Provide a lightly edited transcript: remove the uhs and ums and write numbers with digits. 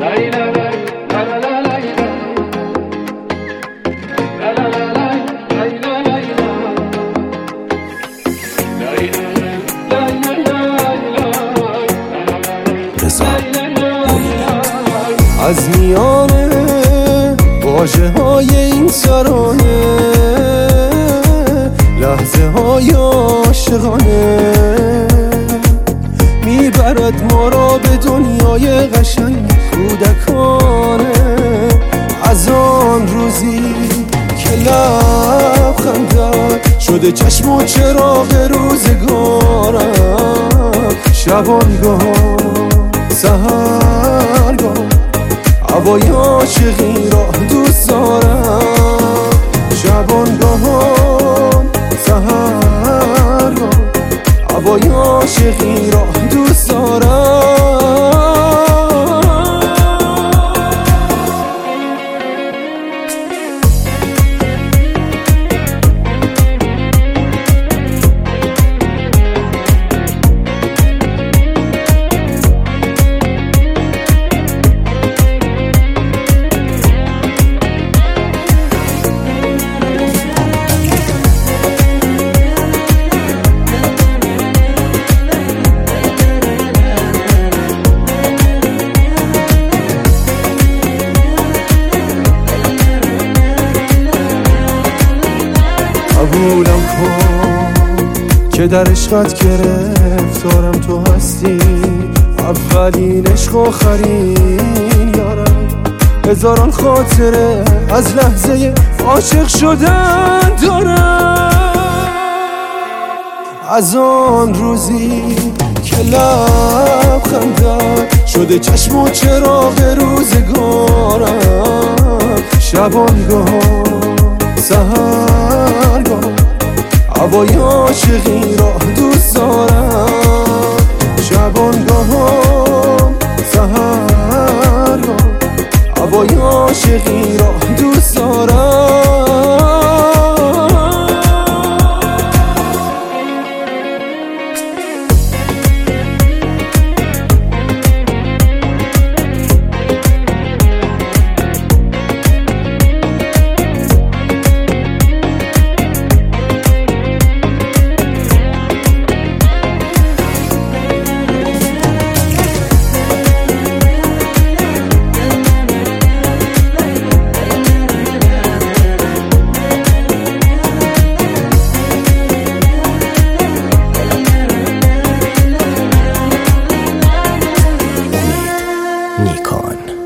از میانه واژه های این ترانه لحظه های عاشقانه میبرد ما را به دنیای قشنگ کودکانه. از آن روزی که لبخندت شده چشم و چراغ روزگارم، شبانگاه سحرگاه هوای عاشقی را دوست دارم. شبانگاهان سحرگاه هوای عاشقی را دوست دارم. قبولم کن که در عشقت گرفتارم تو هستی، اولین عشق آخرین یارم. هزاران خاطره از لحظه عاشق شدن دارم. از آن روزی که لبخندت شده چشم و چراغ روزگارم، شبانگاه سحرگاه هوای عاشقی را دوست دارم. شبانگاه سحرگاه هوای عاشقی را دوست دارم. نیکان.